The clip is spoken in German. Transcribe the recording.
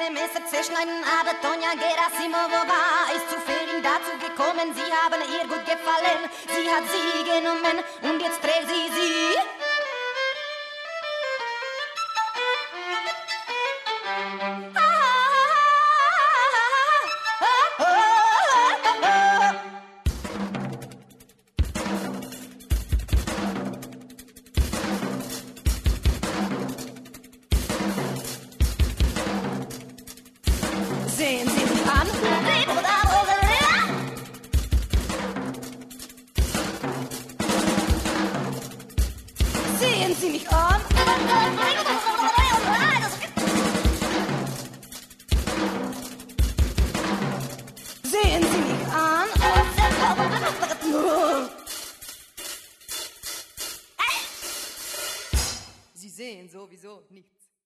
dem Messer zerschneiden, aber Tonja Gerasimova ist zufällig dazu gekommen. Sie haben ihr gut gefallen, sie hat sie genommen und jetzt trägt sie. Sehen Sie mich an. Sehen Sie mich an. Sehen Sie mich an. Sie sehen sowieso nichts.